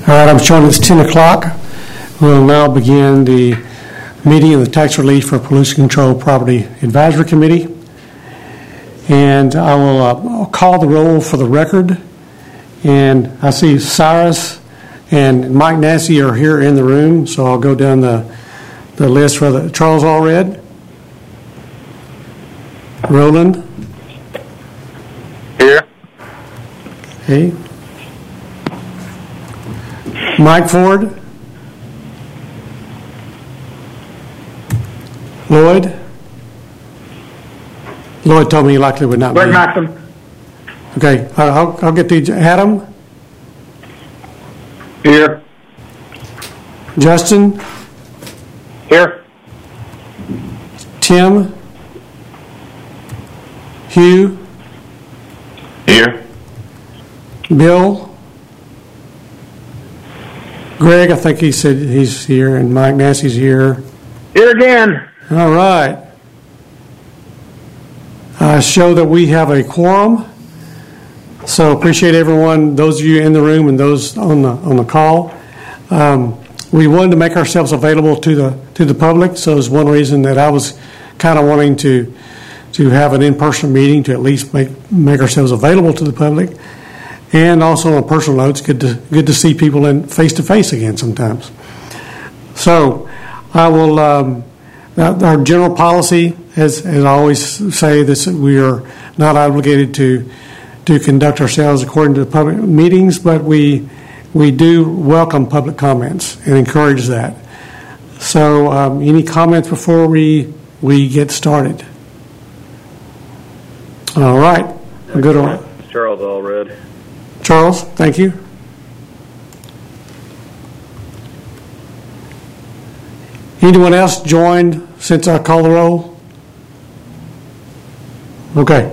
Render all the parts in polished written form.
All right, I'm showing it's 10 o'clock. We'll now begin the meeting of the Tax Relief for Pollution Control Property Advisory Committee. And I will call the roll for the record. And I see Cyrus and Mike Nassy are here in the room, so I'll go down the list for the Charles Allred. Roland. Here. Okay. Mike Ford. Lloyd. Lloyd told me he likely would not be. Lloyd Maxim. Okay, I'll get to Adam. Here. Justin. Here. Tim. Hugh. Here. Bill. Greg, I think he said he's here, and Mike Nassy's here. Here again. All right. I show that we have a quorum. So appreciate everyone, those of you in the room and those on the call. We wanted to make ourselves available to the public, so it's one reason that I was kind of wanting to have an in-person meeting to at least make ourselves available to the public. And also on a personal note, it's good to see people in face-to-face again sometimes. So I will, our general policy, as I always say, this we are not obligated to conduct ourselves according to public meetings, but we do welcome public comments and encourage that. So any comments before we get started? All right. Good on. Charles Allred. Charles, thank you. Anyone else joined since I called the roll? Okay.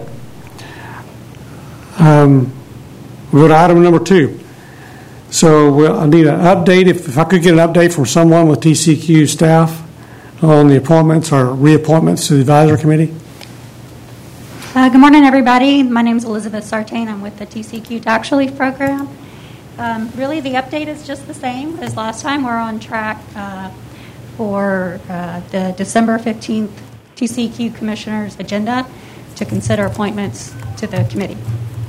We'll go to item number 2. So I need an update. If I could get an update from someone with TCQ staff on the appointments or reappointments to the advisory committee. Good morning, everybody. My name is Elizabeth Sartain. I'm with the TCQ Tax Relief Program. Really, the update is just the same as last time. We're on track for the December 15th TCQ Commissioners' agenda to consider appointments to the committee.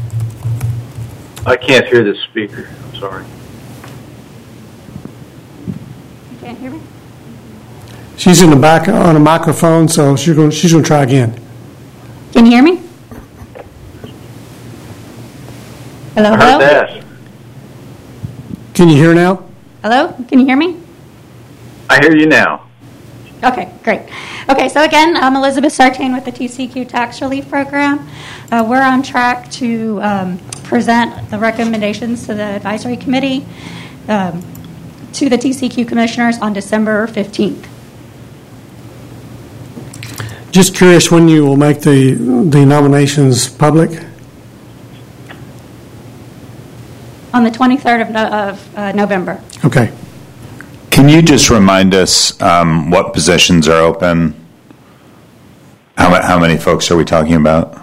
I can't hear this speaker. I'm sorry. You can't hear me? She's in the back on a microphone, so she's going to try again. Can you hear me? Hello, I heard that. Can you hear now? Hello? Can you hear me? I hear you now. Okay, great. Okay, so again, I'm Elizabeth Sartain with the TCQ Tax Relief Program. We're on track to present the recommendations to the advisory committee to the TCQ commissioners on December 15th. Just curious when you will make the nominations public? On the 23rd of November. Okay. Can you just remind us what positions are open? How many folks are we talking about?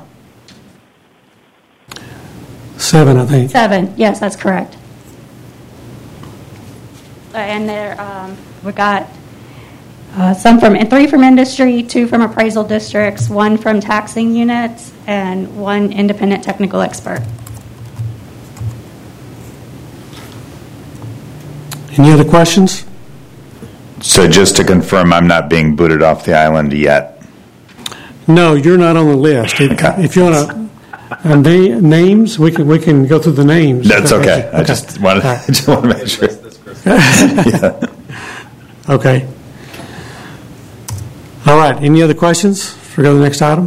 7, I think. 7, yes, that's correct. And there, we got 3 from industry, 2 from appraisal districts, 1 from taxing units, and 1 independent technical expert. Any other questions? So just to confirm, I'm not being booted off the island yet. No, you're not on the list. If you want to names, we can go through the names. That's okay. I just want to make sure. Yeah. Okay. All right. Any other questions? We go to the next item.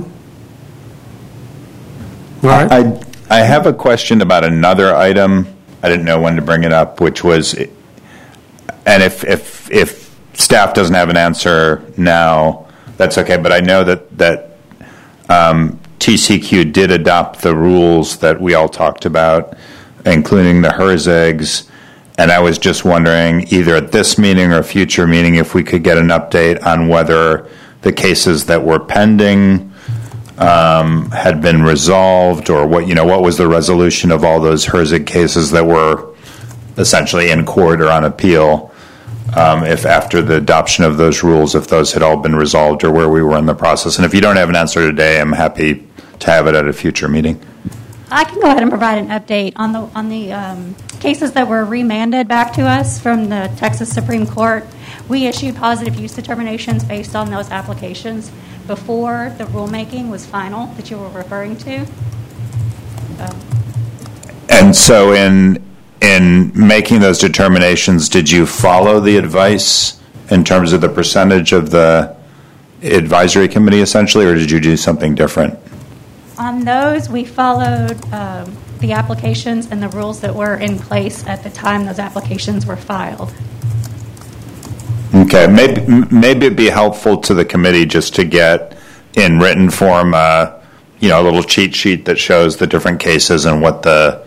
All right. I have a question about another item. I didn't know when to bring it up, which was, and if staff doesn't have an answer now, that's okay. But I know that TCQ did adopt the rules that we all talked about, including the HRSGs. And I was just wondering, either at this meeting or a future meeting, if we could get an update on whether the cases that were pending had been resolved, or what was the resolution of all those HRSG cases that were essentially in court or on appeal, if after the adoption of those rules, if those had all been resolved or where we were in the process. And if you don't have an answer today, I'm happy to have it at a future meeting. I can go ahead and provide an update on the cases that were remanded back to us from the Texas Supreme Court. We issued positive use determinations based on those applications before the rulemaking was final that you were referring to. And so in making those determinations, did you follow the advice in terms of the percentage of the advisory committee essentially, or did you do something different? On those, we followed the applications and the rules that were in place at the time those applications were filed. Okay, maybe it'd be helpful to the committee just to get in written form, a little cheat sheet that shows the different cases and what the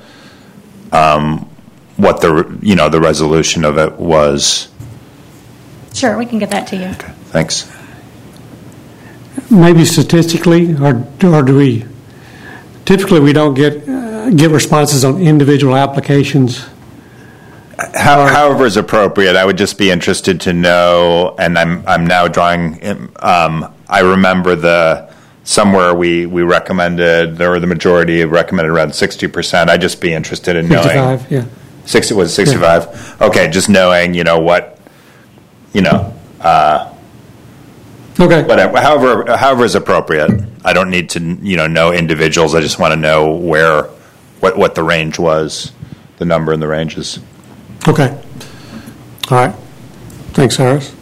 resolution of it was. Sure, we can get that to you. Okay, thanks. Maybe statistically, or do we? Typically, we don't get responses on individual applications. However is appropriate. I would just be interested to know, and I'm now drawing. I remember somewhere we recommended, there were the majority recommended around 60%. I'd just be interested in knowing. 55, yeah. 60 was 65. Yeah. Okay, just knowing, what, Okay. Whatever. However is appropriate. I don't need to, know individuals. I just want to know what the range was, the number and the ranges. Okay. All right. Thanks, Harris.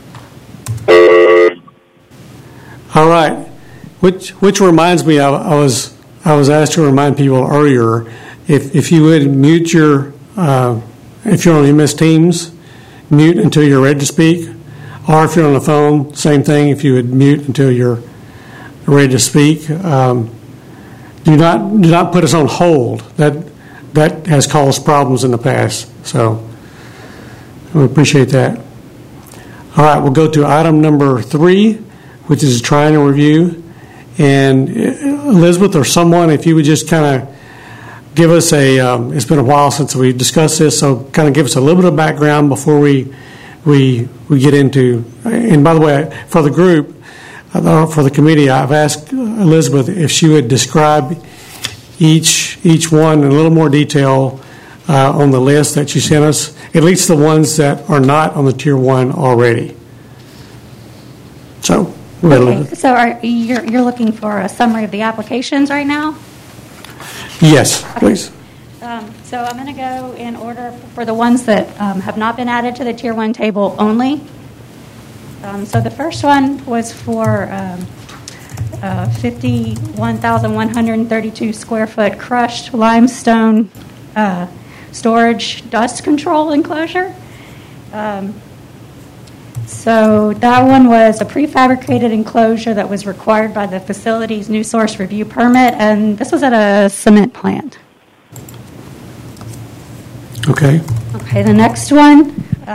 All right. Which reminds me, I was asked to remind people earlier, if you would mute your, if you're on MS Teams, mute until you're ready to speak. Or if you're on the phone, same thing. If you would mute until you're ready to speak. Do not put us on hold. That has caused problems in the past. So we appreciate that. All right, we'll go to item number 3, which is triennial review. And Elizabeth or someone, if you would just kind of give us it's been a while since we discussed this, so kind of give us a little bit of background before we get into. And by the way, for the group, for the committee, I've asked Elizabeth if she would describe each one in a little more detail on the list that she sent us, at least the ones that are not on the Tier 1 already. So, okay. So you're looking for a summary of the applications right now? Yes, okay. Please. So I'm going to go in order for the ones that have not been added to the Tier 1 table only. So the first one was for 51,132 square foot crushed limestone storage dust control enclosure. So that one was a prefabricated enclosure that was required by the facility's new source review permit, and this was at a cement plant. Okay. Okay, the next one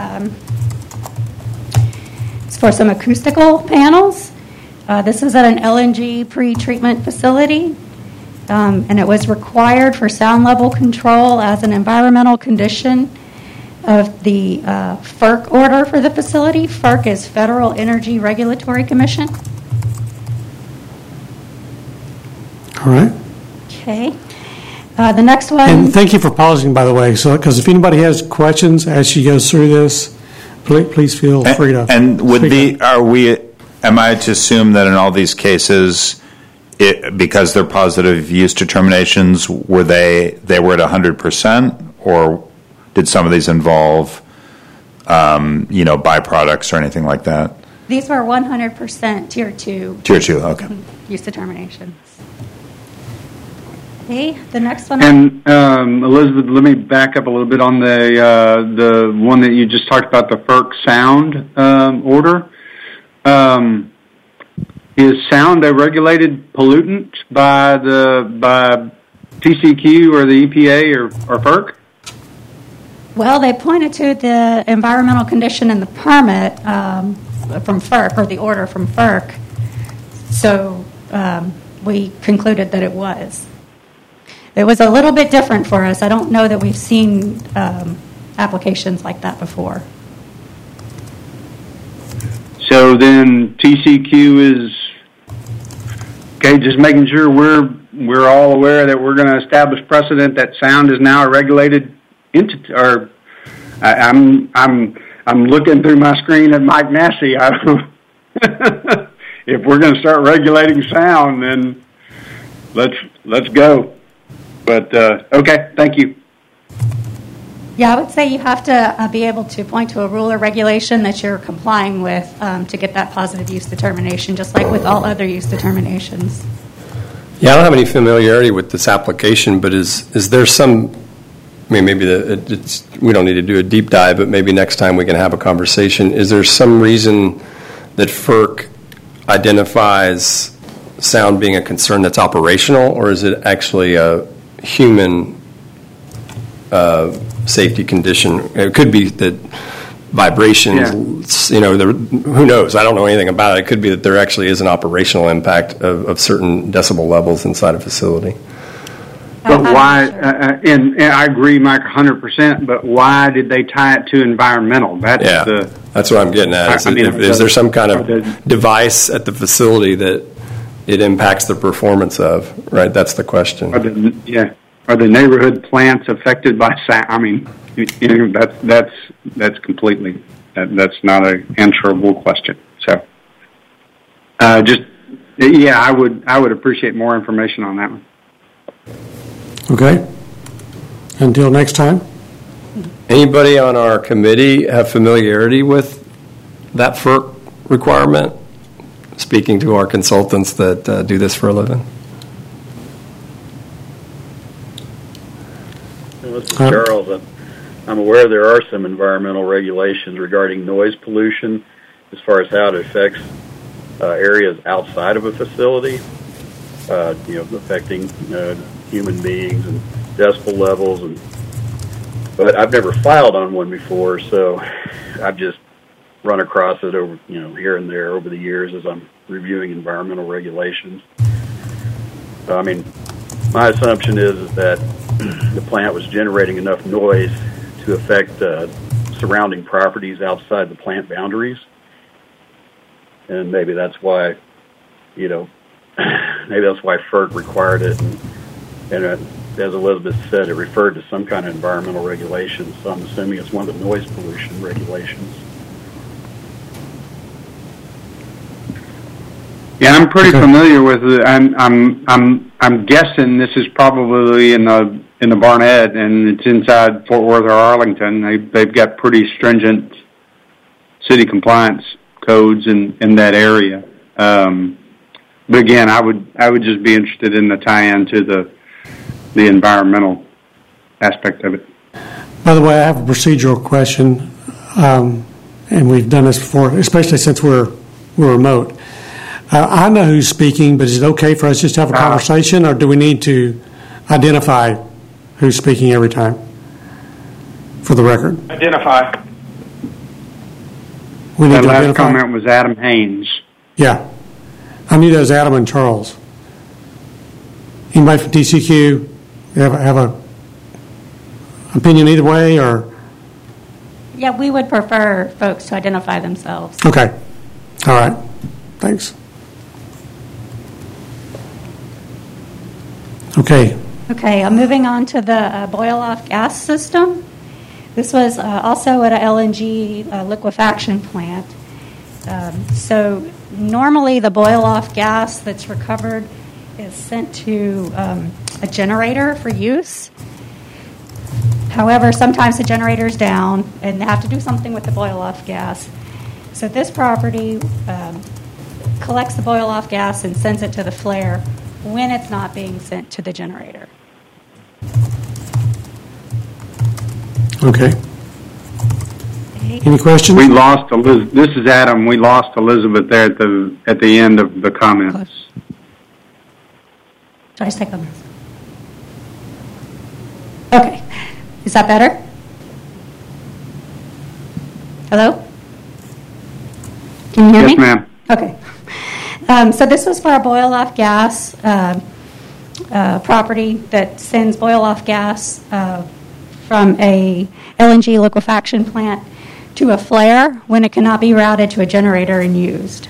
is for some acoustical panels. This is at an LNG pre-treatment facility, and it was required for sound level control as an environmental condition of the FERC order for the facility. FERC is Federal Energy Regulatory Commission. All right. Okay. The next one. And thank you for pausing, by the way, so because if anybody has questions as she goes through this, please feel free to. And am I to assume that in all these cases, because they're positive use determinations, were they were at 100%, or did some of these involve, byproducts or anything like that? These were 100% Tier 2. Tier 2, okay. Use determinations. Okay, the next one. And Elizabeth, let me back up a little bit on the one that you just talked about, the FERC sound order. Is sound a regulated pollutant by TCEQ or the EPA or FERC? Well, they pointed to the environmental condition in the permit from FERC, or the order from FERC. So we concluded that it was. It was a little bit different for us. I don't know that we've seen applications like that before. So then TCQ is, okay, just making sure we're all aware that we're going to establish precedent that sound is now a regulated entity. Or I'm looking through my screen at Mike Massey. If we're going to start regulating sound, then let's go. But okay, thank you. Yeah, I would say you have to be able to point to a rule or regulation that you're complying with to get that positive use determination, just like with all other use determinations. Yeah, I don't have any familiarity with this application, but is there some, I mean, maybe we don't need to do a deep dive, but maybe next time we can have a conversation. Is there some reason that FERC identifies sound being a concern that's operational, or is it actually a human safety condition? It could be that vibrations, who knows? I don't know anything about it. It could be that there actually is an operational impact of certain decibel levels inside a facility. But why, and I agree, Mike, 100%, but why did they tie it to environmental? That's what I'm getting at. Is there some kind of device at the facility that it impacts the performance of, right? That's the question. Are the neighborhood plants affected by sound? I mean, that's completely, that's not an answerable question. So, I would appreciate more information on that one. Okay. Until next time. Anybody on our committee have familiarity with that FERC requirement? Speaking to our consultants that do this for a living. This is Charles. I'm aware there are some environmental regulations regarding noise pollution as far as how it affects areas outside of a facility, affecting human beings and decibel levels. But I've never filed on one before, so I've just run across it over, here and there over the years as I'm reviewing environmental regulations. So, I mean, my assumption is that the plant was generating enough noise to affect surrounding properties outside the plant boundaries, and maybe that's why, FERC required it, and as Elizabeth said, it referred to some kind of environmental regulation. So I'm assuming it's one of the noise pollution regulations. Yeah, I'm pretty familiar with it. I'm guessing this is probably in the Barnett, and it's inside Fort Worth or Arlington. They've got pretty stringent city compliance codes in that area. But again, I would just be interested in the tie-in to the environmental aspect of it. By the way, I have a procedural question, and we've done this before, especially since we're remote. I know who's speaking, but is it okay for us just to have a conversation, or do we need to identify who's speaking every time for the record? Identify. We need that to last identify. comment was Adam Haynes. Yeah. I knew that was Adam and Charles. Anybody from TCQ have a opinion either way, or? Yeah, we would prefer folks to identify themselves. Okay. All right. Thanks. Okay. Okay, I'm moving on to the boil-off gas system. This was also at a LNG liquefaction plant. So normally the boil-off gas that's recovered is sent to a generator for use. However, sometimes the generator's down and they have to do something with the boil-off gas. So this property collects the boil-off gas and sends it to the flare when it's not being sent to the generator. Okay. Any questions? We lost Elizabeth. This is Adam. We lost Elizabeth there at the end of the comments. Should I just take them? Okay. Is that better? Hello? Can you hear me? Yes, ma'am. Okay. So this was for a boil-off gas property that sends boil-off gas from a LNG liquefaction plant to a flare when it cannot be routed to a generator and used.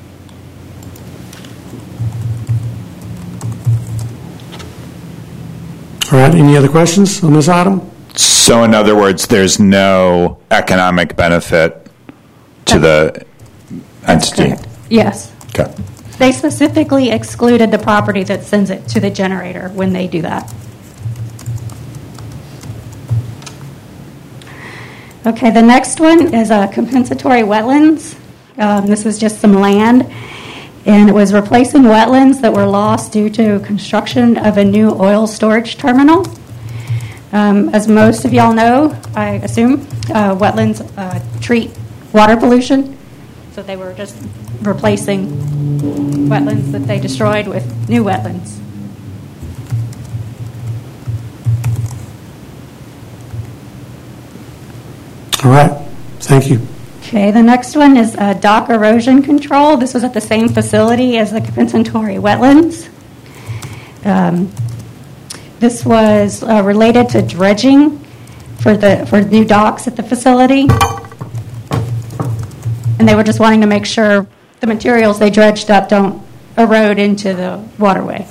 All right, any other questions on this item? So in other words, there's no economic benefit to the entity? Correct. Yes. Okay. They specifically excluded the property that sends it to the generator when they do that. Okay, the next one is compensatory wetlands. This was just some land, and it was replacing wetlands that were lost due to construction of a new oil storage terminal. As most of y'all know, I assume, wetlands treat water pollution, so they were just replacing wetlands that they destroyed with new wetlands. All right, thank you. Okay, the next one is dock erosion control. This was at the same facility as the compensatory wetlands. This was related to dredging for new docks at the facility. And they were just wanting to make sure the materials they dredged up don't erode into the waterway.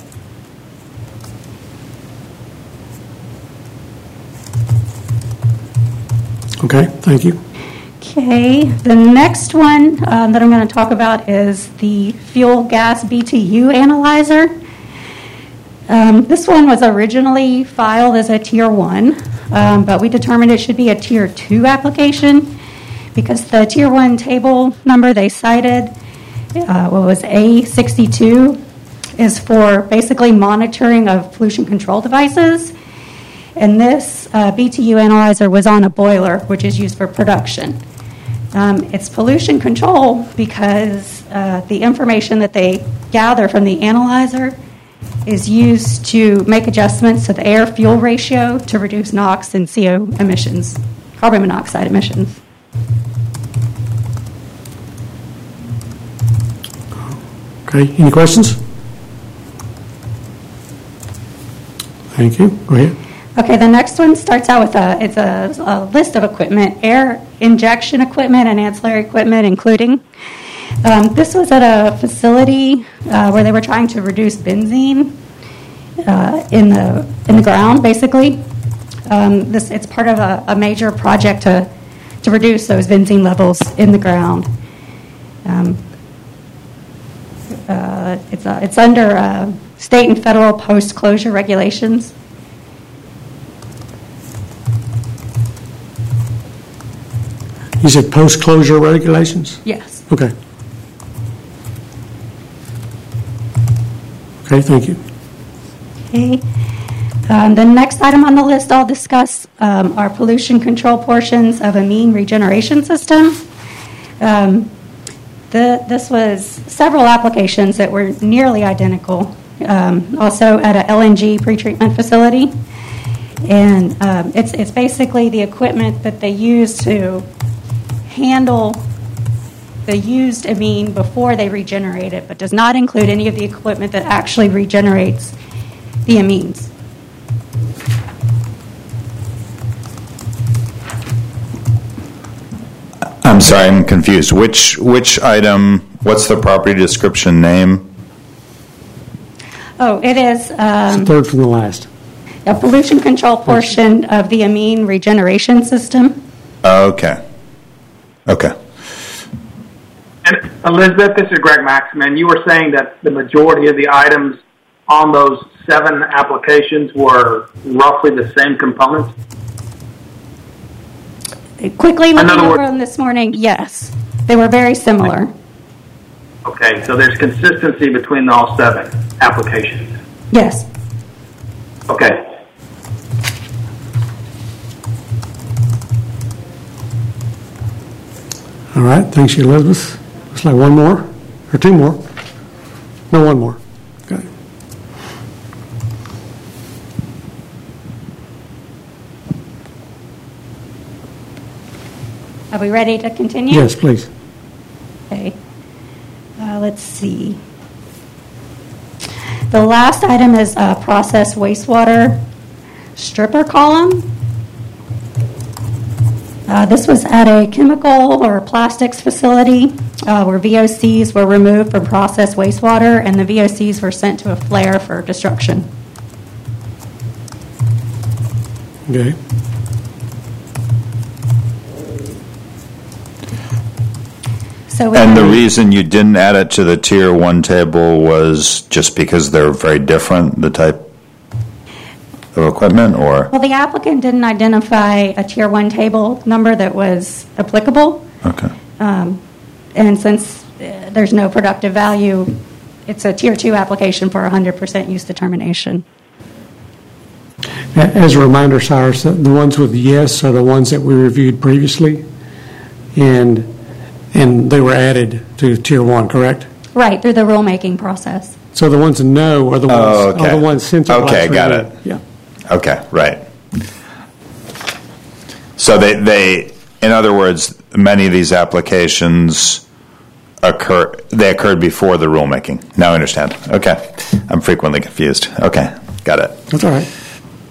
Okay, thank you. Okay, the next one that I'm going to talk about is the fuel gas BTU analyzer. This one was originally filed as a Tier 1, but we determined it should be a Tier 2 application because the Tier 1 table number they cited, what was A62, is for basically monitoring of pollution control devices. And this BTU analyzer was on a boiler, which is used for production. It's pollution control because the information that they gather from the analyzer is used to make adjustments to the air-fuel ratio to reduce NOx and CO emissions, carbon monoxide emissions. Okay, any questions? Thank you. Go ahead. Okay, the next one starts out with it's a list of equipment, air injection equipment and ancillary equipment, including. This was at a facility where they were trying to reduce benzene in the ground, basically. It's part of a major project to reduce those benzene levels in the ground. It's under state and federal post-closure regulations. You said post-closure regulations? Yes. Okay. Okay, thank you. Okay. The next item on the list I'll discuss are pollution control portions of a mean regeneration system. This was several applications that were nearly identical, also at an LNG pretreatment facility. And it's basically the equipment that they use to handle the used amine before they regenerate it, but does not include any of the equipment that actually regenerates the amines. I'm sorry, I'm confused. Which item, what's the property description name? Oh, it is It's the third from the last. a pollution control portion of the amine regeneration system. Okay. Okay. And Elizabeth, this is Greg Maximan. You were saying that the majority of the items on those 7 applications were roughly the same components? Quickly looking other over words- them this morning, yes. They were very similar. Okay, so there's consistency between all 7 applications. Yes. Okay. All right, thanks, Elizabeth. Looks like one more, or 2 more. No, one more. Okay. Are we ready to continue? Yes, please. Okay. Let's see. The last item is process wastewater stripper column. This was at a chemical or plastics facility where VOCs were removed from processed wastewater, and the VOCs were sent to a flare for destruction. Okay. So And the reason you didn't add it to the Tier 1 table was just because they're very different, the type of equipment, or? Well, the applicant didn't identify a Tier 1 table number that was applicable. Okay. And since there's no productive value, it's a Tier 2 application for 100% use determination. As a reminder, Cyrus, the ones with yes are the ones that we reviewed previously, and they were added to Tier 1, correct? Right, through the rulemaking process. So the ones in no are the ones, okay. are the ones since our Okay, last got review. it. Yeah. Okay, right. So they, in other words, many of these applications occurred before the rulemaking. Now I understand. Okay. I'm frequently confused. Okay, got it. That's all right.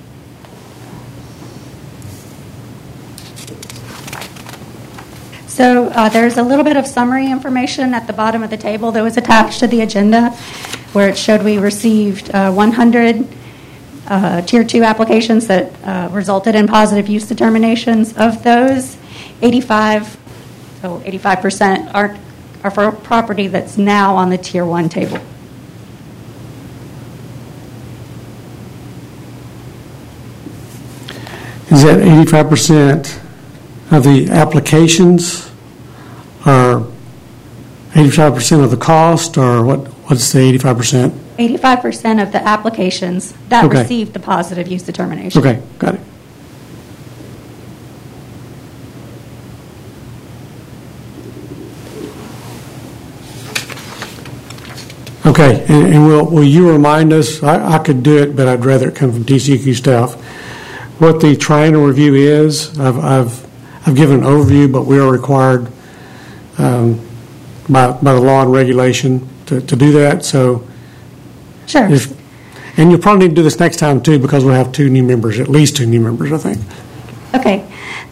So there's a little bit of summary information at the bottom of the table that was attached to the agenda, where it showed we received 100 Tier 2 applications that resulted in positive use determinations. Of those, 85% are for property that's now on the Tier 1 table. Is that 85% of the applications, or 85% of the cost, or what's the 85%? 85% of the applications that Okay. received the positive use determination. Okay, got it. Okay, and will you remind us, I could do it, but I'd rather it come from TCEQ staff, what the triennial review is? I've given an overview, but we are required by the law and regulation to do that, so. Sure. And you'll probably need to do this next time too, because we'll have two new members, at least two new members, I think. Okay.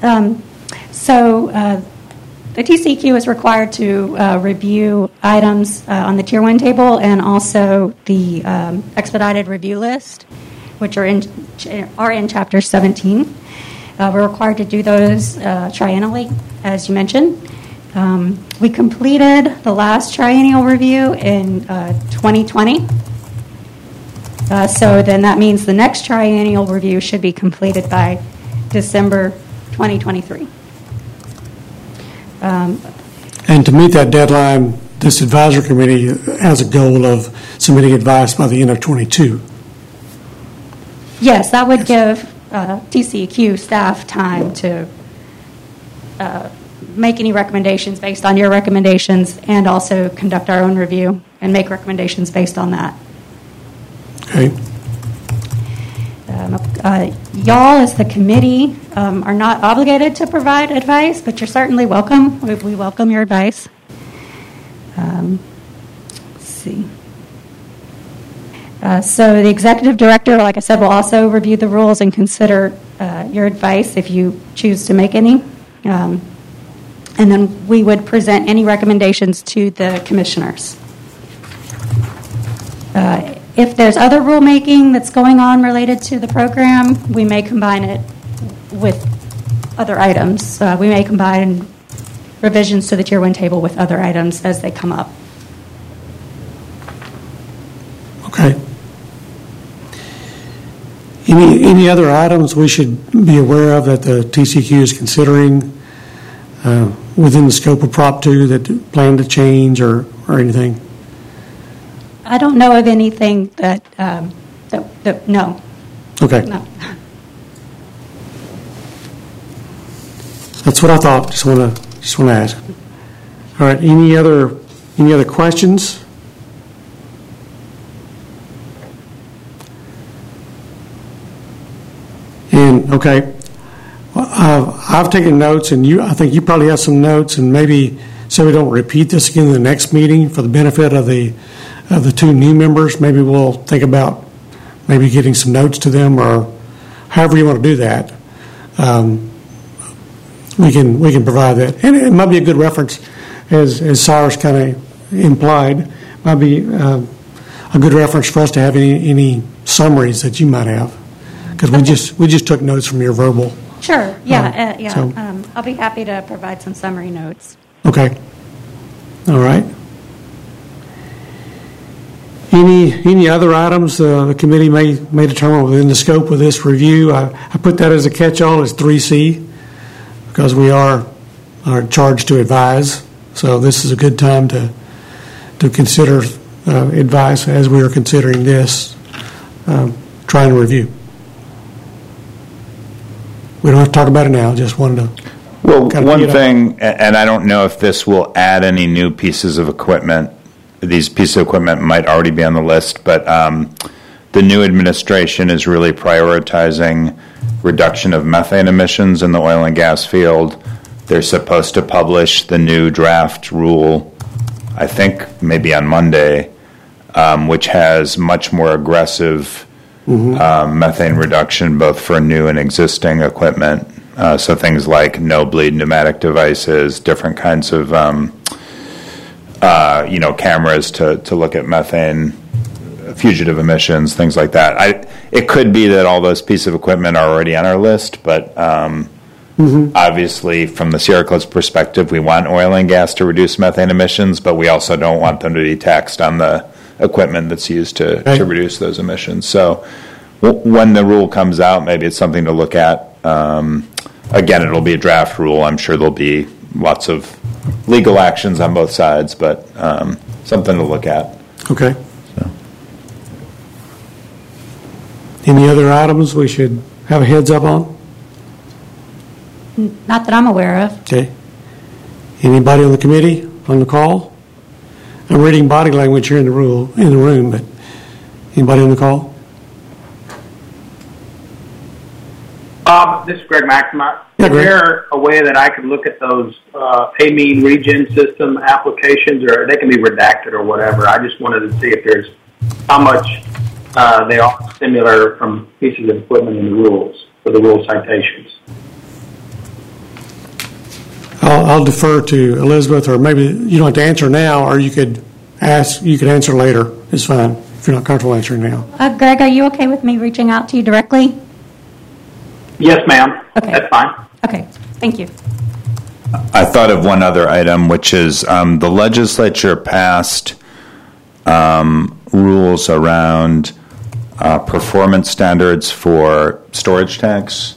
So the TCEQ is required to review items on the Tier 1 table and also the expedited review list, which are in Chapter 17. We're required to do those triennially, as you mentioned. We completed the last triennial review in 2020. So then that means the next triennial review should be completed by December 2023. And to meet that deadline, this advisory committee has a goal of submitting advice by the end of 22. Yes, that would give TCEQ staff time to make any recommendations based on your recommendations, and also conduct our own review and make recommendations based on that. Okay. Y'all, as the committee, are not obligated to provide advice, but you're certainly welcome. We welcome your advice. Let's see. So the executive director, like I said, will also review the rules and consider your advice if you choose to make any. And then we would present any recommendations to the commissioners. If there's other rulemaking that's going on related to the program, we may combine it with other items. We may combine revisions to the Tier 1 table with other items as they come up. Okay. Any other items we should be aware of that the TCEQ is considering within the scope of Prop 2 that plan to change or anything? I don't know of anything that no. Okay. No. That's what I thought. Just want to ask. All right. Any other questions? And okay, I've taken notes, and I think you probably have some notes, and maybe so we don't repeat this again in the next meeting for the benefit of the two new members. Maybe we'll think about maybe getting some notes to them, or however you want to do that. we can provide that. And it might be a good reference, as Cyrus kind of implied, might be a good reference for us to have any summaries that you might have, because we just took notes from your verbal. Sure. Yeah. So- I'll be happy to provide some summary notes. Okay. All right. Any other items the committee may determine within the scope of this review? I put that as a catch-all as 3C, because we are charged to advise. So this is a good time to consider advice as we are considering this, trying to review. We don't have to talk about it now. Just wanted to. Well, one thing, and I don't know if this will add any new pieces of equipment. These pieces of equipment might already be on the list, but the new administration is really prioritizing reduction of methane emissions in the oil and gas field. They're supposed to publish the new draft rule, I think maybe on Monday, which has much more aggressive methane reduction both for new and existing equipment. So things like no-bleed pneumatic devices, different kinds of cameras to look at methane, fugitive emissions, things like that. It could be that all those pieces of equipment are already on our list, but obviously from the Sierra Club's perspective, we want oil and gas to reduce methane emissions, but we also don't want them to be taxed on the equipment that's used to reduce those emissions. So when the rule comes out, maybe it's something to look at. Again, it'll be a draft rule. I'm sure there'll be lots of legal actions on both sides, but something to look at. Okay. So. Any other items we should have a heads up on? Not that I'm aware of. Okay. Anybody on the committee on the call? I'm reading body language here in the room, but anybody on the call? This is Greg Maxima. Yeah, Is Greg. there a way that I could look at those amine regen system applications, or they can be redacted or whatever? I just wanted to see if there's how much they are similar from pieces of equipment in the rules for the rule citations. I'll defer to Elizabeth, or maybe you don't have to answer now, or you could answer later. It's fine if you're not comfortable answering now. Greg, are you okay with me reaching out to you directly? Yes, ma'am. Okay. That's fine. Okay, thank you. I thought of one other item, which is the legislature passed rules around performance standards for storage tanks.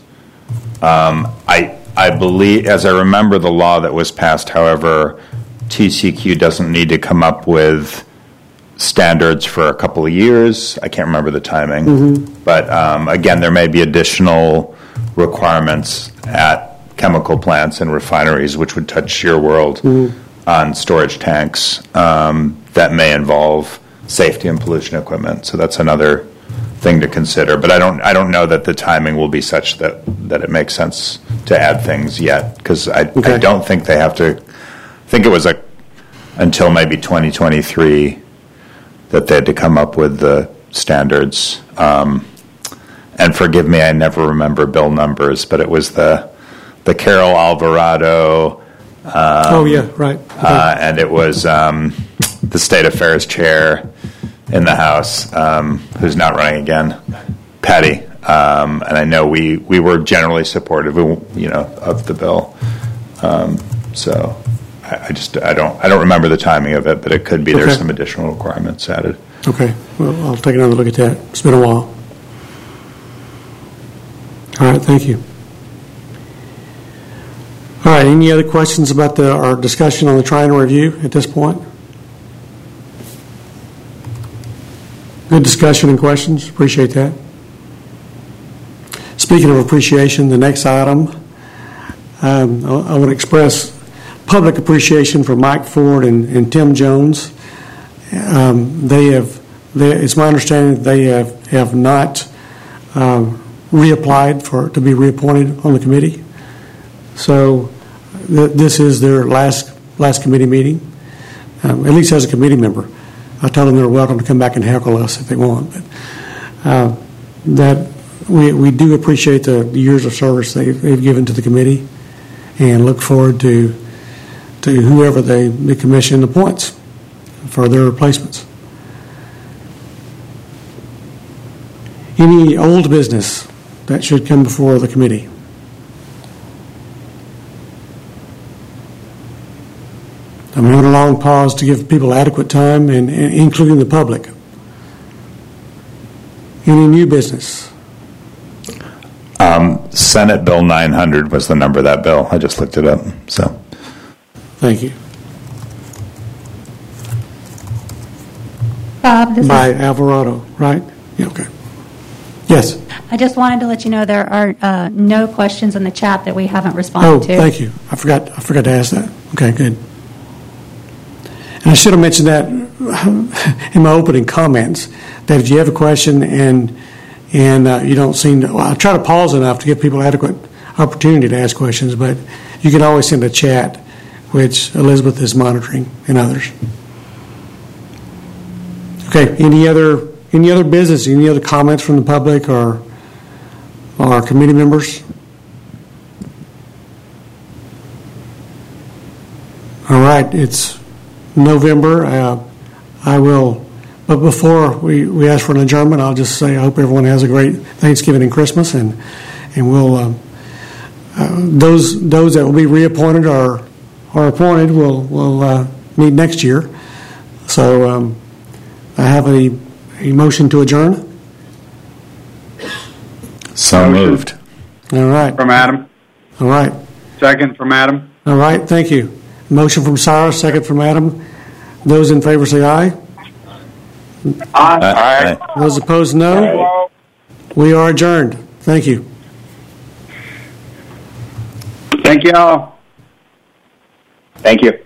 I believe, as I remember the law that was passed, however, TCEQ doesn't need to come up with standards for a couple of years. I can't remember the timing. But again, there may be additional requirements at chemical plants and refineries, which would touch your world, on storage tanks that may involve safety and pollution equipment. So that's another thing to consider. But I don't know that the timing will be such that it makes sense to add things yet, because I don't think they have to. I think it was until maybe 2023 that they had to come up with the standards. And forgive me, I never remember bill numbers, but it was the Carol Alvarado. Oh yeah, right. Okay. And it was the State Affairs chair in the House, who's not running again, Patty. And I know we were generally supportive, of the bill. So I don't remember the timing of it, but it could be there's some additional requirements added. Okay, well, I'll take another look at that. It's been a while. All right, thank you. All right, any other questions about our discussion on the triennial review at this point? Good discussion and questions. Appreciate that. Speaking of appreciation, the next item, I want to express public appreciation for Mike Ford and Tim Jones. It's my understanding that they have not reapplied to be reappointed on the committee. So this is their last committee meeting, at least as a committee member. I told them they're welcome to come back and heckle us if they want. But that we do appreciate the years of service they've given to the committee, and look forward to whoever the commission appoints for their replacements. Any old business that should come before the committee? I'm going a long pause to give people adequate time, and including the public. Any new business? Senate Bill 900 was the number of that bill. I just looked it up. So, thank you. Bob, this By is, Alvarado, right? Yeah, okay. Yes. I just wanted to let you know there are no questions in the chat that we haven't Oh, responded to. thank you. I forgot to ask that. Okay, good. And I should have mentioned that in my opening comments, that if you have a question and you don't seem to, well, I try to pause enough to give people adequate opportunity to ask questions, but you can always send a chat, which Elizabeth is monitoring, and others. Okay, any other business, any other comments from the public or committee members? All right, it's November. I will, but before we ask for an adjournment, I'll just say I hope everyone has a great Thanksgiving and Christmas, and we'll those that will be reappointed or appointed will meet next year. So I have a motion to adjourn. so moved. All right. From Adam. All right. Second from Adam. All right. Thank you. Motion from Cyrus, second from Adam. Those in favor say aye. Aye. Those opposed, no. We are adjourned. Thank you. Thank you all. Thank you.